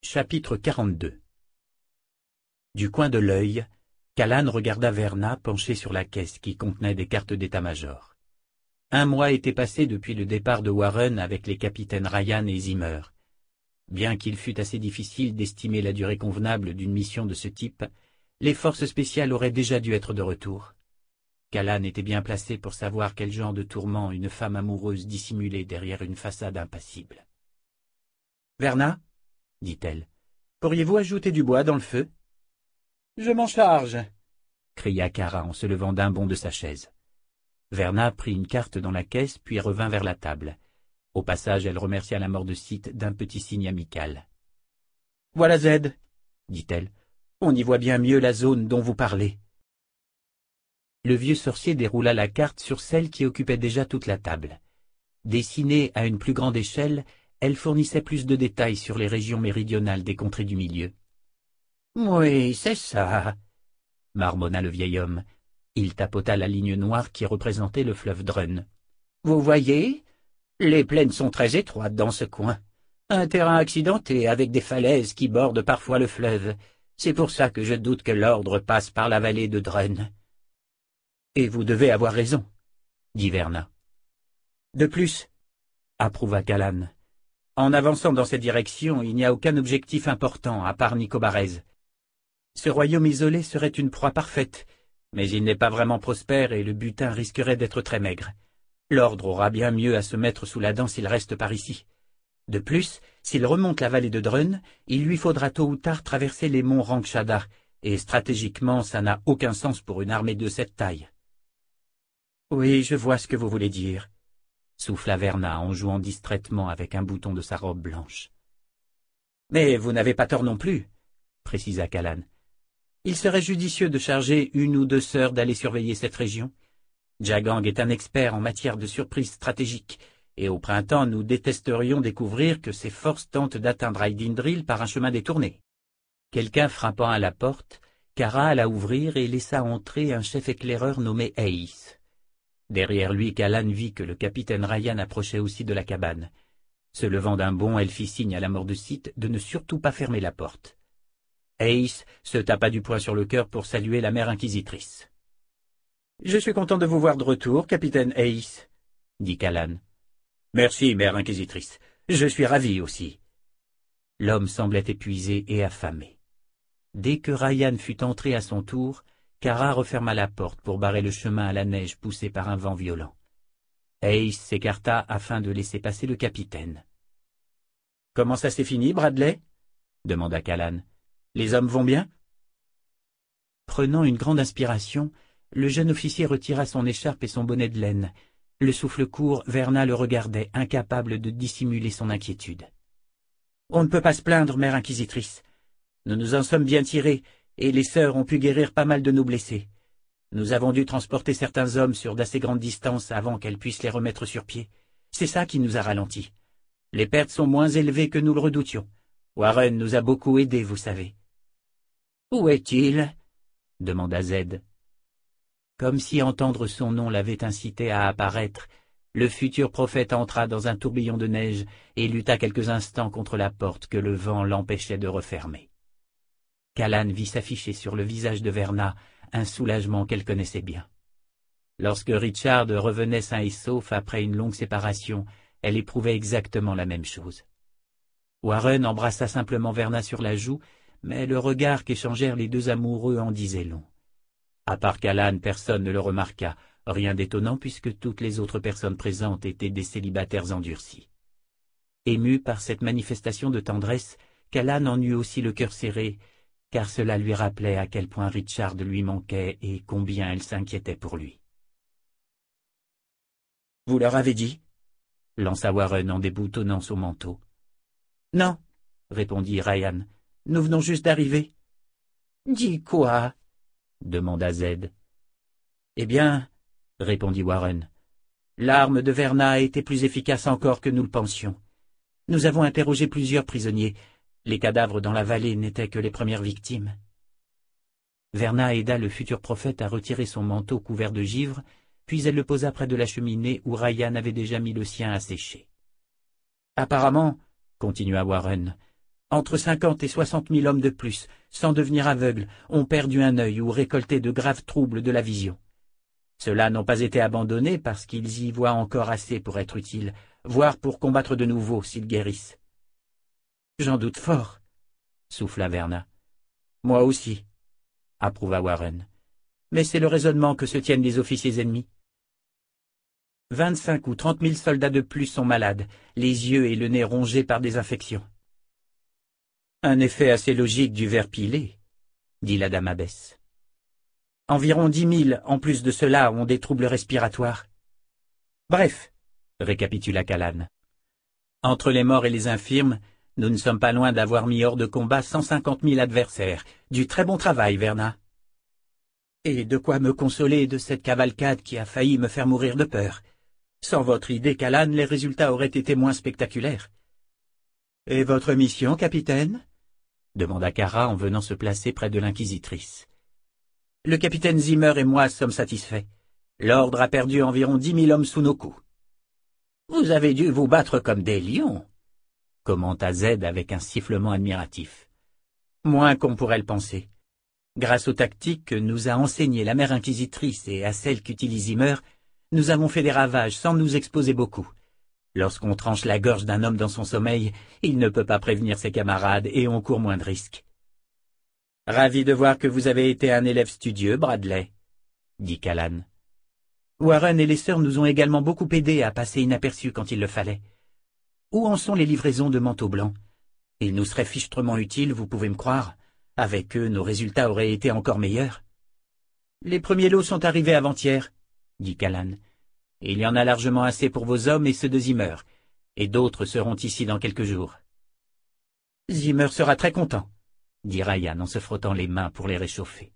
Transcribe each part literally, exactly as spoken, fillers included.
Chapitre quarante-deux. Du coin de l'œil, Callan regarda Verna penché sur la caisse qui contenait des cartes d'état-major. Un mois était passé depuis le départ de Warren avec les capitaines Ryan et Zimmer. Bien qu'il fût assez difficile d'estimer la durée convenable d'une mission de ce type, les forces spéciales auraient déjà dû être de retour. Callan était bien placé pour savoir quel genre de tourment une femme amoureuse dissimulait derrière une façade impassible. « Verna, dit-elle, pourriez-vous ajouter du bois dans le feu ?»« Je m'en charge !» cria Kara en se levant d'un bond de sa chaise. Verna prit une carte dans la caisse puis revint vers la table. Au passage, elle remercia la Mordecite d'un petit signe amical. « Voilà Z, dit-elle. On y voit bien mieux la zone dont vous parlez. » Le vieux sorcier déroula la carte sur celle qui occupait déjà toute la table. Dessinée à une plus grande échelle, elle fournissait plus de détails sur les régions méridionales des contrées du milieu. « Oui, c'est ça, » marmonna le vieil homme. Il tapota la ligne noire qui représentait le fleuve Drun. « Vous voyez, les plaines sont très étroites dans ce coin. Un terrain accidenté avec des falaises qui bordent parfois le fleuve. C'est pour ça que je doute que l'ordre passe par la vallée de Drun. »« Et vous devez avoir raison, » dit Verna. « De plus, » approuva Callan, « en avançant dans cette direction, il n'y a aucun objectif important à part Nicobarez. Ce royaume isolé serait une proie parfaite, mais il n'est pas vraiment prospère et le butin risquerait d'être très maigre. L'ordre aura bien mieux à se mettre sous la dent s'il reste par ici. De plus, s'il remonte la vallée de Drun, il lui faudra tôt ou tard traverser les monts Rangshada, et stratégiquement ça n'a aucun sens pour une armée de cette taille. »« Oui, je vois ce que vous voulez dire, » souffla Verna en jouant distraitement avec un bouton de sa robe blanche. « Mais vous n'avez pas tort non plus, » précisa Callan. « Il serait judicieux de charger une ou deux sœurs d'aller surveiller cette région. Jagang est un expert en matière de surprise stratégique, et au printemps nous détesterions découvrir que ses forces tentent d'atteindre Aydindril par un chemin détourné. » Quelqu'un frappant à la porte, Kara alla ouvrir et laissa entrer un chef éclaireur nommé Ace. Derrière lui, Callan vit que le capitaine Ryan approchait aussi de la cabane. Se levant d'un bond, elle fit signe à la Mordecite de ne surtout pas fermer la porte. Ace se tapa du poing sur le cœur pour saluer la mère inquisitrice. « Je suis content de vous voir de retour, capitaine Ace, » dit Callan. « Merci, mère inquisitrice. Je suis ravi aussi. » L'homme semblait épuisé et affamé. Dès que Ryan fut entré à son tour, Kara referma la porte pour barrer le chemin à la neige poussée par un vent violent. Ace s'écarta afin de laisser passer le capitaine. « Comment ça s'est fini, Bradley ?» demanda Callan. « Les hommes vont bien ?» Prenant une grande inspiration, le jeune officier retira son écharpe et son bonnet de laine. Le souffle court, Verna le regardait, incapable de dissimuler son inquiétude. « On ne peut pas se plaindre, mère inquisitrice. Nous nous en sommes bien tirés, et les sœurs ont pu guérir pas mal de nos blessés. Nous avons dû transporter certains hommes sur d'assez grandes distances avant qu'elles puissent les remettre sur pied. C'est ça qui nous a ralentis. Les pertes sont moins élevées que nous le redoutions. Warren nous a beaucoup aidés, vous savez. »« Où est-il » demanda Z. Comme si entendre son nom l'avait incité à apparaître, le futur prophète entra dans un tourbillon de neige et lutta quelques instants contre la porte que le vent l'empêchait de refermer. Callan vit s'afficher sur le visage de Verna un soulagement qu'elle connaissait bien. Lorsque Richard revenait sain et sauf après une longue séparation, elle éprouvait exactement la même chose. Warren embrassa simplement Verna sur la joue, mais le regard qu'échangèrent les deux amoureux en disait long. À part Callan, personne ne le remarqua, rien d'étonnant puisque toutes les autres personnes présentes étaient des célibataires endurcis. Ému par cette manifestation de tendresse, Callan en eut aussi le cœur serré, car cela lui rappelait à quel point Richard lui manquait et combien elle s'inquiétait pour lui. « Vous leur avez dit ?» lança Warren en déboutonnant son manteau. « Non, » répondit Ryan, « nous venons juste d'arriver. »« Dis quoi ?» demanda Z. « Eh bien, » répondit Warren, « l'arme de Verna a été plus efficace encore que nous le pensions. Nous avons interrogé plusieurs prisonniers. Les cadavres dans la vallée n'étaient que les premières victimes. » Verna aida le futur prophète à retirer son manteau couvert de givre, puis elle le posa près de la cheminée où Ryan avait déjà mis le sien à sécher. « Apparemment, » continua Warren, Entre cinquante et soixante mille hommes de plus, sans devenir aveugles, ont perdu un œil ou récolté de graves troubles de la vision. Ceux-là n'ont pas été abandonnés parce qu'ils y voient encore assez pour être utiles, voire pour combattre de nouveau s'ils guérissent. J'en doute fort, souffla Verna. Moi aussi, approuva Warren. Mais c'est le raisonnement que se tiennent les officiers ennemis. Vingt-cinq ou trente mille soldats de plus sont malades, les yeux et le nez rongés par des infections. Un effet assez logique du ver pilé, dit la dame abbesse. Environ dix mille, en plus de cela, ont des troubles respiratoires. Bref, récapitula Callan. Entre les morts et les infirmes, nous ne sommes pas loin d'avoir mis hors de combat cent cinquante mille adversaires. Du très bon travail, Verna. Et de quoi me consoler de cette cavalcade qui a failli me faire mourir de peur. Sans votre idée, Callan, les résultats auraient été moins spectaculaires. Et votre mission, capitaine? Demanda Kara en venant se placer près de l'inquisitrice. Le capitaine Zimmer et moi sommes satisfaits. L'ordre a perdu environ dix mille hommes sous nos coups. Vous avez dû vous battre comme des lions, commenta Z avec un sifflement admiratif. Moins qu'on pourrait le penser. Grâce aux tactiques que nous a enseignées la mère inquisitrice et à celles qu'utilise Zimmer, nous avons fait des ravages sans nous exposer beaucoup. Lorsqu'on tranche la gorge d'un homme dans son sommeil, il ne peut pas prévenir ses camarades et on court moins de risques. « Ravi de voir que vous avez été un élève studieux, Bradley, » dit Callan. « Warren et les sœurs nous ont également beaucoup aidés à passer inaperçus quand il le fallait. Où en sont les livraisons de manteaux blancs? Ils nous seraient fichtrement utiles, vous pouvez me croire. Avec eux, nos résultats auraient été encore meilleurs. »« Les premiers lots sont arrivés avant-hier, » dit Callan. « Il y en a largement assez pour vos hommes et ceux de Zimmer, et d'autres seront ici dans quelques jours. »« Zimmer sera très content, » dit Ryan en se frottant les mains pour les réchauffer.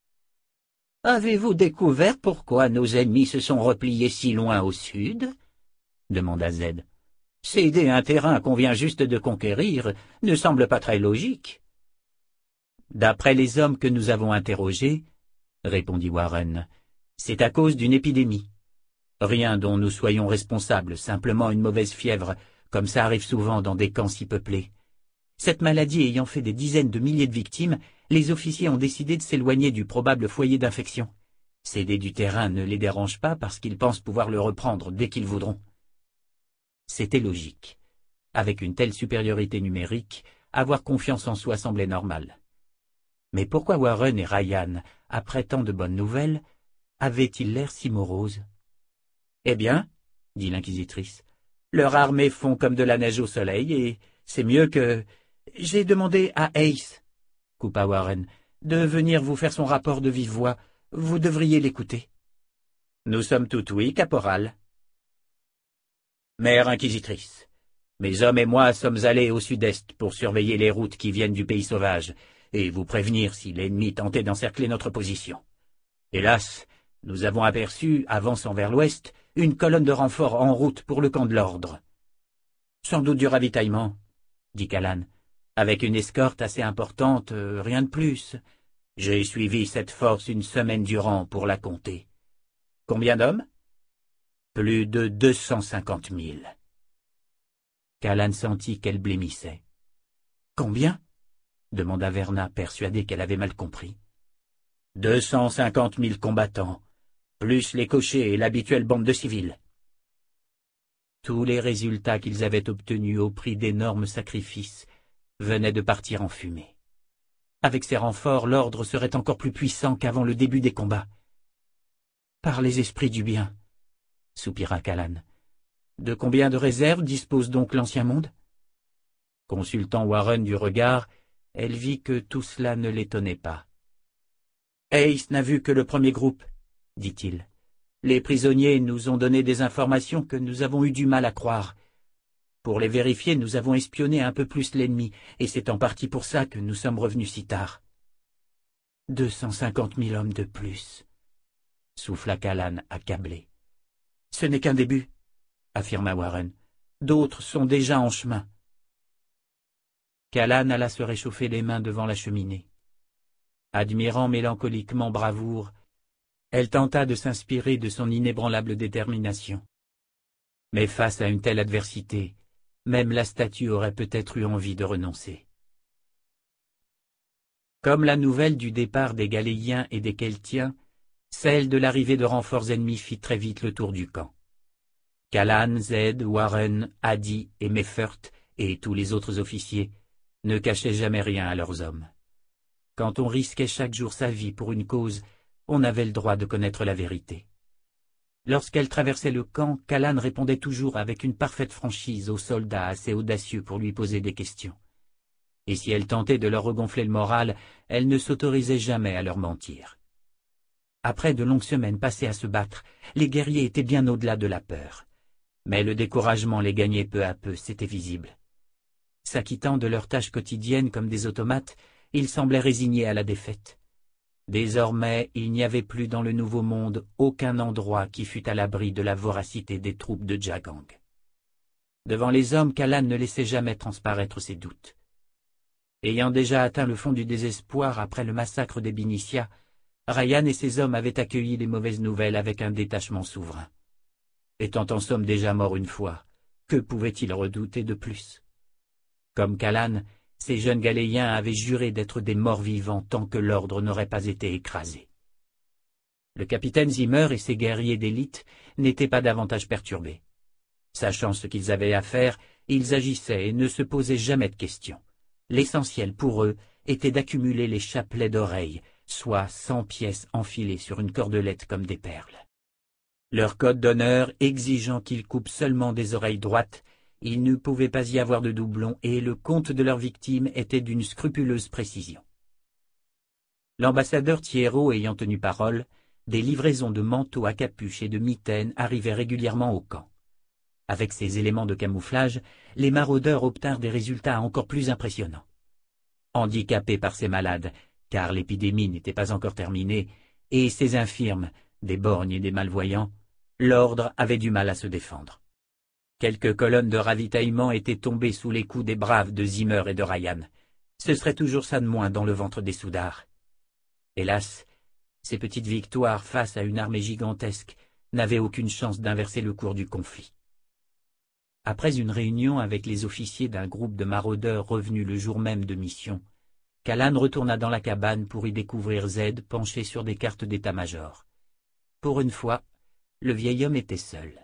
« Avez-vous découvert pourquoi nos ennemis se sont repliés si loin au sud ?» demanda Z. « Céder un terrain qu'on vient juste de conquérir ne semble pas très logique. »« D'après les hommes que nous avons interrogés, » répondit Warren, « c'est à cause d'une épidémie. Rien dont nous soyons responsables, simplement une mauvaise fièvre, comme ça arrive souvent dans des camps si peuplés. Cette maladie ayant fait des dizaines de milliers de victimes, les officiers ont décidé de s'éloigner du probable foyer d'infection. Céder du terrain ne les dérange pas parce qu'ils pensent pouvoir le reprendre dès qu'ils voudront. C'était logique. Avec une telle supériorité numérique, avoir confiance en soi semblait normal. Mais pourquoi Warren et Ryan, après tant de bonnes nouvelles, avaient-ils l'air si moroses? « Eh bien, dit l'inquisitrice, leur armée fond comme de la neige au soleil et c'est mieux que... J'ai demandé à Ace, coupa Warren, de venir vous faire son rapport de vive voix. Vous devriez l'écouter. »« Nous sommes tout oui, caporal. »« Mère inquisitrice, mes hommes et moi sommes allés au sud-est pour surveiller les routes qui viennent du pays sauvage et vous prévenir si l'ennemi tentait d'encercler notre position. Hélas, nous avons aperçu, avançant vers l'ouest, une colonne de renforts en route pour le camp de l'ordre. »« Sans doute du ravitaillement, » dit Callan. « Avec une escorte assez importante, euh, rien de plus. J'ai suivi cette force une semaine durant pour la compter. Combien d'hommes? » ?»« Plus de deux cent cinquante mille. » Callan sentit qu'elle blêmissait. « Combien ?» demanda Verna, persuadée qu'elle avait mal compris. « Deux cent cinquante mille combattants, plus les cochers et l'habituelle bande de civils. » Tous les résultats qu'ils avaient obtenus au prix d'énormes sacrifices venaient de partir en fumée. Avec ces renforts, l'ordre serait encore plus puissant qu'avant le début des combats. « Par les esprits du bien, » soupira Callan. « De combien de réserves dispose donc l'Ancien Monde ?» Consultant Warren du regard, elle vit que tout cela ne l'étonnait pas. « Ace n'a vu que le premier groupe, » dit-il. « Les prisonniers nous ont donné des informations que nous avons eu du mal à croire. Pour les vérifier, nous avons espionné un peu plus l'ennemi, et c'est en partie pour ça que nous sommes revenus si tard. »« Deux cent cinquante mille hommes de plus, » souffla Callan accablé. « Ce n'est qu'un début, » affirma Warren. « D'autres sont déjà en chemin. » Callan alla se réchauffer les mains devant la cheminée. Admirant mélancoliquement Bravoure, elle tenta de s'inspirer de son inébranlable détermination. Mais face à une telle adversité, même la statue aurait peut-être eu envie de renoncer. Comme la nouvelle du départ des Galéiens et des Keltiens, celle de l'arrivée de renforts ennemis fit très vite le tour du camp. Callan, Zed, Warren, Hadi et Meffert, et tous les autres officiers, ne cachaient jamais rien à leurs hommes. Quand on risquait chaque jour sa vie pour une cause, on avait le droit de connaître la vérité. Lorsqu'elle traversait le camp, Callan répondait toujours avec une parfaite franchise aux soldats assez audacieux pour lui poser des questions. Et si elle tentait de leur regonfler le moral, elle ne s'autorisait jamais à leur mentir. Après de longues semaines passées à se battre, les guerriers étaient bien au-delà de la peur. Mais le découragement les gagnait peu à peu, c'était visible. S'acquittant de leurs tâches quotidiennes comme des automates, ils semblaient résignés à la défaite. Désormais, il n'y avait plus dans le Nouveau Monde aucun endroit qui fût à l'abri de la voracité des troupes de Jagang. Devant les hommes, Callan ne laissait jamais transparaître ses doutes. Ayant déjà atteint le fond du désespoir après le massacre des Binicia, Ryan et ses hommes avaient accueilli les mauvaises nouvelles avec un détachement souverain. Étant en somme déjà mort une fois, que pouvaient-ils redouter de plus? Comme Callan, ces jeunes Galéiens avaient juré d'être des morts vivants tant que l'ordre n'aurait pas été écrasé. Le capitaine Zimmer et ses guerriers d'élite n'étaient pas davantage perturbés. Sachant ce qu'ils avaient à faire, ils agissaient et ne se posaient jamais de questions. L'essentiel pour eux était d'accumuler les chapelets d'oreilles, soit cent pièces enfilées sur une cordelette comme des perles. Leur code d'honneur exigeant qu'ils coupent seulement des oreilles droites, il ne pouvait pas y avoir de doublons et le compte de leurs victimes était d'une scrupuleuse précision. L'ambassadeur Thiéraut ayant tenu parole, des livraisons de manteaux à capuche et de mitaines arrivaient régulièrement au camp. Avec ces éléments de camouflage, les maraudeurs obtinrent des résultats encore plus impressionnants. Handicapés par ces malades, car l'épidémie n'était pas encore terminée, et ces infirmes, des borgnes et des malvoyants, l'ordre avait du mal à se défendre. Quelques colonnes de ravitaillement étaient tombées sous les coups des braves de Zimmer et de Ryan. Ce serait toujours ça de moins dans le ventre des soudards. Hélas, ces petites victoires face à une armée gigantesque n'avaient aucune chance d'inverser le cours du conflit. Après une réunion avec les officiers d'un groupe de maraudeurs revenus le jour même de mission, Callan retourna dans la cabane pour y découvrir Zed penché sur des cartes d'état-major. Pour une fois, le vieil homme était seul.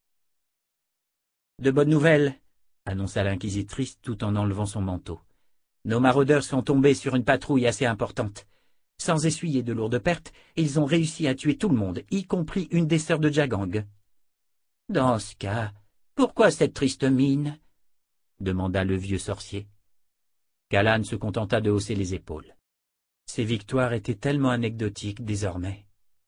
« De bonnes nouvelles !» annonça l'inquisitrice tout en enlevant son manteau. « Nos maraudeurs sont tombés sur une patrouille assez importante. Sans essuyer de lourdes pertes, ils ont réussi à tuer tout le monde, y compris une des sœurs de Jagang. »« Dans ce cas, pourquoi cette triste mine ?» demanda le vieux sorcier. Callan se contenta de hausser les épaules. Ces victoires étaient tellement anecdotiques désormais.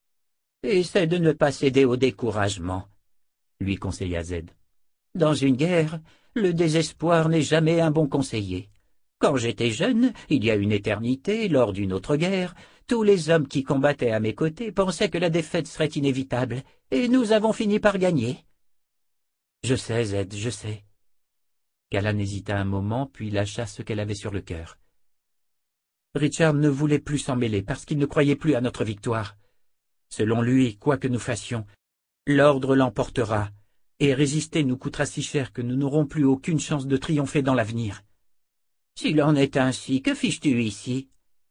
« Essaie de ne pas céder au découragement, » lui conseilla Zed. « Dans une guerre, le désespoir n'est jamais un bon conseiller. Quand j'étais jeune, il y a une éternité, lors d'une autre guerre, tous les hommes qui combattaient à mes côtés pensaient que la défaite serait inévitable, et nous avons fini par gagner. »« Je sais, Zed, je sais. » Callan hésita un moment, puis lâcha ce qu'elle avait sur le cœur. Richard ne voulait plus s'en mêler parce qu'il ne croyait plus à notre victoire. Selon lui, quoi que nous fassions, l'ordre l'emportera, et résister nous coûtera si cher que nous n'aurons plus aucune chance de triompher dans l'avenir. S'il en est ainsi, que fiches-tu ici?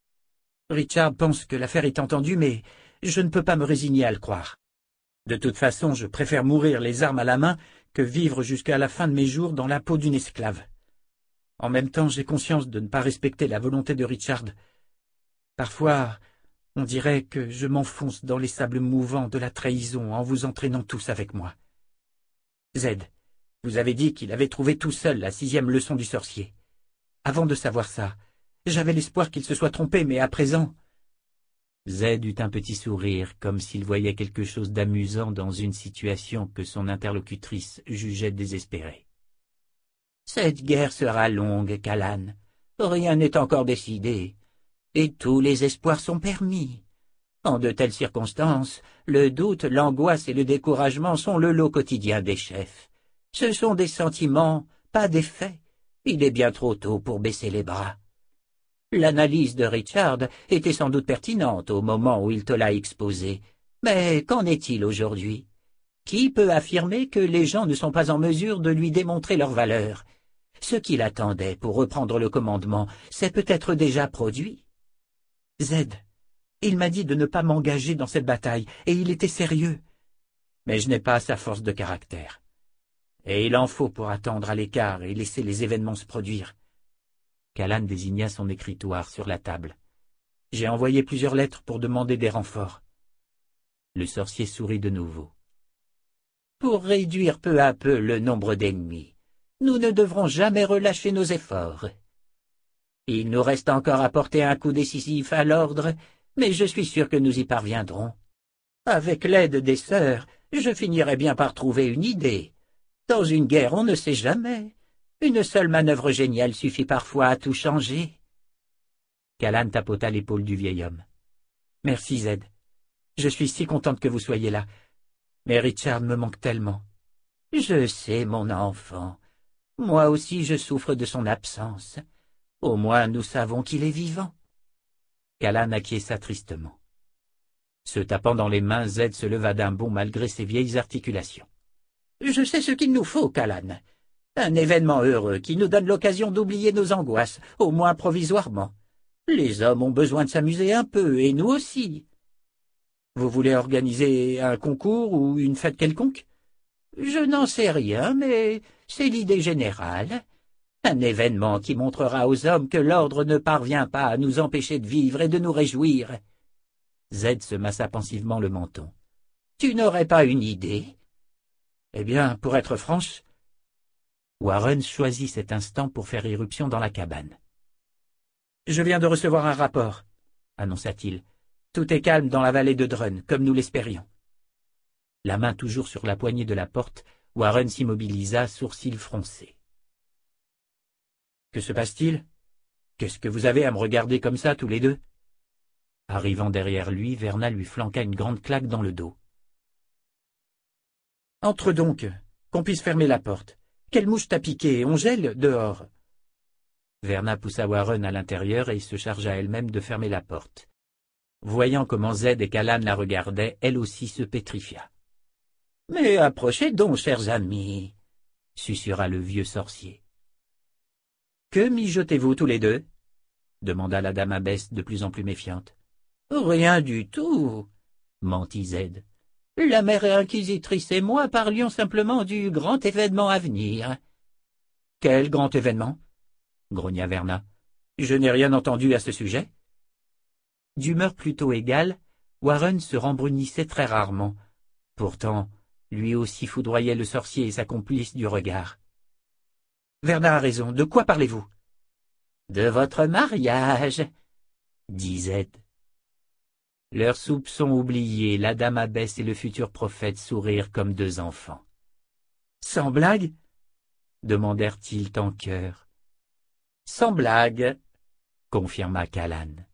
Richard pense que l'affaire est entendue, mais je ne peux pas me résigner à le croire. De toute façon, je préfère mourir les armes à la main que vivre jusqu'à la fin de mes jours dans la peau d'une esclave. En même temps, j'ai conscience de ne pas respecter la volonté de Richard. Parfois, on dirait que je m'enfonce dans les sables mouvants de la trahison en vous entraînant tous avec moi. Zed, vous avez dit qu'il avait trouvé tout seul la sixième leçon du sorcier. Avant de savoir ça, j'avais l'espoir qu'il se soit trompé, mais à présent... Zed eut un petit sourire, comme s'il voyait quelque chose d'amusant dans une situation que son interlocutrice jugeait désespérée. « Cette guerre sera longue, Callan. Rien n'est encore décidé, et tous les espoirs sont permis. En de telles circonstances, le doute, l'angoisse et le découragement sont le lot quotidien des chefs. Ce sont des sentiments, pas des faits. Il est bien trop tôt pour baisser les bras. L'analyse de Richard était sans doute pertinente au moment où il te l'a exposée. Mais qu'en est-il aujourd'hui? Qui peut affirmer que les gens ne sont pas en mesure de lui démontrer leur valeur? Ce qu'il attendait pour reprendre le commandement s'est peut-être déjà produit. Zed, il m'a dit de ne pas m'engager dans cette bataille, et il était sérieux. Mais je n'ai pas sa force de caractère. Et il en faut pour attendre à l'écart et laisser les événements se produire. Callan désigna son écritoire sur la table. J'ai envoyé plusieurs lettres pour demander des renforts. Le sorcier sourit de nouveau. Pour réduire peu à peu le nombre d'ennemis, nous ne devrons jamais relâcher nos efforts. Il nous reste encore à porter un coup décisif à l'ordre, mais je suis sûr que nous y parviendrons. Avec l'aide des sœurs, je finirai bien par trouver une idée. Dans une guerre, on ne sait jamais. Une seule manœuvre géniale suffit parfois à tout changer. Callan tapota l'épaule du vieil homme. « Merci, Zed. Je suis si contente que vous soyez là. Mais Richard me manque tellement. »« Je sais, mon enfant. Moi aussi je souffre de son absence. Au moins nous savons qu'il est vivant. » Callan acquiesça tristement. Se tapant dans les mains, Zed se leva d'un bond malgré ses vieilles articulations. « Je sais ce qu'il nous faut, Callan. Un événement heureux qui nous donne l'occasion d'oublier nos angoisses, au moins provisoirement. Les hommes ont besoin de s'amuser un peu, et nous aussi. Vous voulez organiser un concours ou une fête quelconque? Je n'en sais rien, mais c'est l'idée générale. Un événement qui montrera aux hommes que l'ordre ne parvient pas à nous empêcher de vivre et de nous réjouir. » Zed se massa pensivement le menton. « Tu n'aurais pas une idée? » Eh bien, pour être franche, Warren choisit cet instant pour faire irruption dans la cabane. « Je viens de recevoir un rapport, » annonça-t-il. « Tout est calme dans la vallée de Drun, comme nous l'espérions. » La main toujours sur la poignée de la porte, Warren s'immobilisa, sourcils froncés. « Que se passe-t-il? Qu'est-ce que vous avez à me regarder comme ça, tous les deux ?» Arrivant derrière lui, Verna lui flanqua une grande claque dans le dos. « Entre donc, qu'on puisse fermer la porte. Quelle mouche t'a piqué? On gèle dehors. » Verna poussa Warren à l'intérieur et se chargea elle-même de fermer la porte. Voyant comment Zed et Callan la regardaient, elle aussi se pétrifia. « Mais approchez donc, chers amis, » susurra le vieux sorcier. « Que mijotez-vous tous les deux » demanda la dame abbesse de plus en plus méfiante. « Rien du tout, » mentit Zed. « La mère inquisitrice et moi parlions simplement du grand événement à venir. »« Quel grand événement ?» grogna Verna. « Je n'ai rien entendu à ce sujet. » D'humeur plutôt égale, Warren se rembrunissait très rarement. Pourtant, lui aussi foudroyait le sorcier et sa complice du regard. « Verna a raison, de quoi parlez-vous ?»« De votre mariage, » dit Zed. Leurs soupçons oubliés, la dame abbesse et le futur prophète sourirent comme deux enfants. « Sans blague ?» demandèrent-ils en chœur. « Sans blague, » confirma Callan.